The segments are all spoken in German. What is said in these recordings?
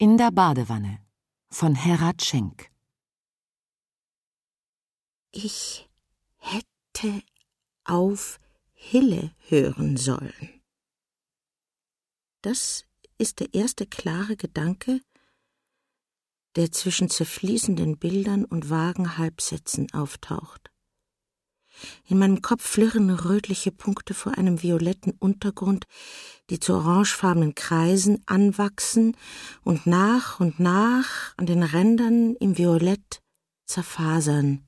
In der Badewanne von Herat Schenk. Ich hätte auf Hille hören sollen. Das ist der erste klare Gedanke, der zwischen zerfließenden Bildern und vagen Halbsätzen auftaucht. In meinem Kopf flirren rötliche Punkte vor einem violetten Untergrund, die zu orangefarbenen Kreisen anwachsen und nach an den Rändern im Violett zerfasern.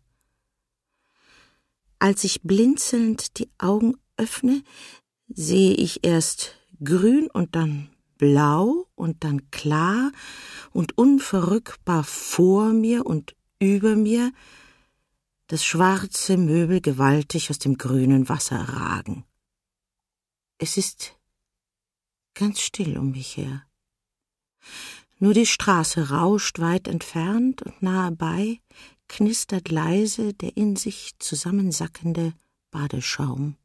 Als ich blinzelnd die Augen öffne, sehe ich erst grün und dann blau und dann klar und unverrückbar vor mir und über mir das schwarze Möbel gewaltig aus dem grünen Wasser ragen. Es ist ganz still um mich her. Nur die Straße rauscht weit entfernt und nahe bei knistert leise der in sich zusammensackende Badeschaum.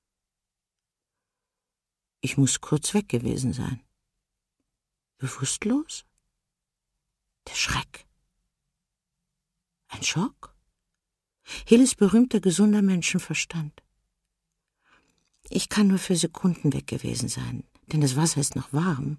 Ich muss kurz weg gewesen sein. Bewusstlos? Der Schreck. Ein Schock? Hilles berühmter, gesunder Menschenverstand. Ich kann nur für Sekunden weg gewesen sein, denn das Wasser ist noch warm.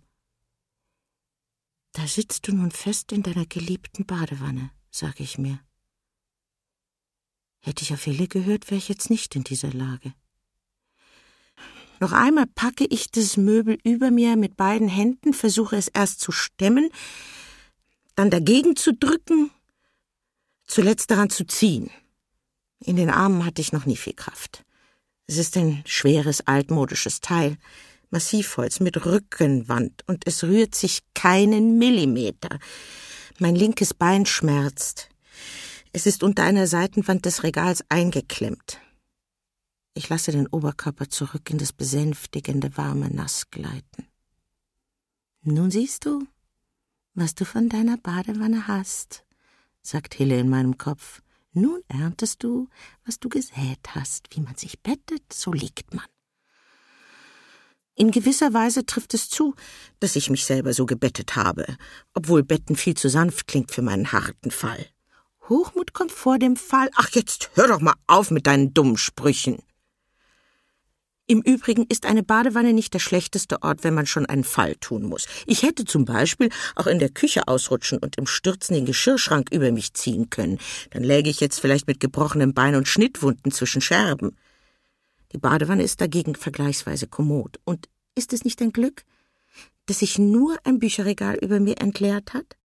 Da sitzt du nun fest in deiner geliebten Badewanne, sage ich mir. Hätte ich auf Hille gehört, wäre ich jetzt nicht in dieser Lage. Noch einmal packe ich das Möbel über mir mit beiden Händen, versuche es erst zu stemmen, dann dagegen zu drücken, zuletzt daran zu ziehen. In den Armen hatte ich noch nie viel Kraft. Es ist ein schweres, altmodisches Teil, Massivholz mit Rückenwand, und es rührt sich keinen Millimeter. Mein linkes Bein schmerzt. Es ist unter einer Seitenwand des Regals eingeklemmt. Ich lasse den Oberkörper zurück in das besänftigende, warme Nass gleiten. Nun siehst du, was du von deiner Badewanne hast, sagt Hille in meinem Kopf. Nun erntest du, was du gesät hast. Wie man sich bettet, so liegt man. In gewisser Weise trifft es zu, dass ich mich selber so gebettet habe, obwohl Betten viel zu sanft klingt für meinen harten Fall. Hochmut kommt vor dem Fall. Ach, jetzt hör doch mal auf mit deinen dummen Sprüchen. Im Übrigen ist eine Badewanne nicht der schlechteste Ort, wenn man schon einen Fall tun muss. Ich hätte zum Beispiel auch in der Küche ausrutschen und im Stürzen den Geschirrschrank über mich ziehen können. Dann läge ich jetzt vielleicht mit gebrochenem Bein und Schnittwunden zwischen Scherben. Die Badewanne ist dagegen vergleichsweise kommod. Und ist es nicht ein Glück, dass sich nur ein Bücherregal über mir entleert hat?